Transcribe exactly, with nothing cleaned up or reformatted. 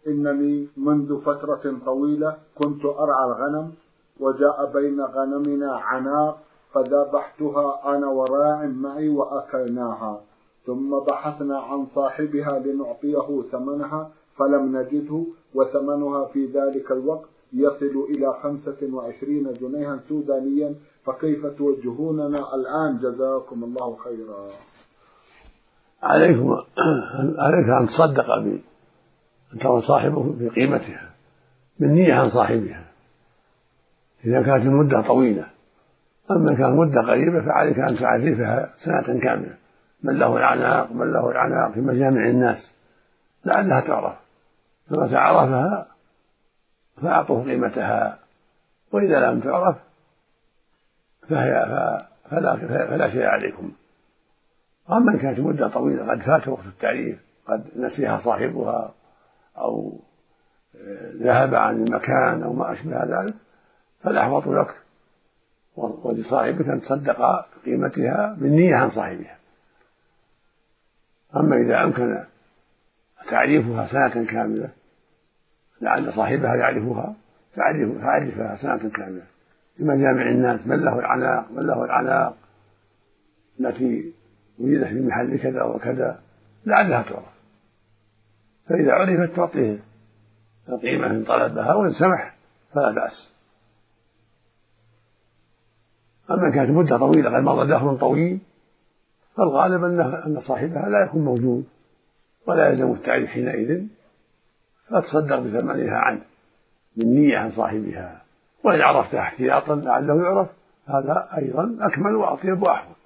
إنني منذ فترة طويلة كنت أرعى الغنم، وجاء بين غنمنا عناق فذبحتها أنا وراع معي وأكلناها، ثم بحثنا عن صاحبها لنعطيه ثمنها فلم نجده، وثمنها في ذلك الوقت يصل إلى خمسة وعشرين جنيها سودانيا، فكيف توجهوننا الآن جزاكم الله خيرا؟ عليكم عليك أن تصدق بي أن ترى صاحبه في قيمتها بالنية عن صاحبها إذا كانت المدة طويلة. أما كانت مدة قريبة فعليك أن تعرفها سنة كاملة، من له العناق من له العناق في مجامع الناس لعلها تعرف، فما تعرفها فأعطوه قيمتها، وإذا لم تعرف فهي فلا, فلا شيء عليكم. أما إن كانت مدة طويلة قد فات وقت التعريف، قد نسيها صاحبها أو ذهب عن المكان أو ما أشبه ذلك، فالأحوط لك ولصاحبك أن تصدق بقيمتها بالنية عن صاحبها. أما إذا أمكن تعريفها سنة كاملة لعل صاحبها يعرفها فعرفها سنة كاملة في مجامع الناس، من له العناق من له العناق التي وجدت في محل كذا وكذا لعلها تعرف، فإذا عرفت تعطيه القيمة إن طلبها، وإن سمح فلا بأس. أما كانت مدة طويلة قد مضى دهر طويل فالغالب أن صاحبها لا يكون موجود ولا يلزم التعريف حينئذ، فتصدق بثمنها عنه بالنية عن صاحبها، وإن عرفتها احتياطا لعله يعرف هذا أيضا أكمل وأطيب وأحوط.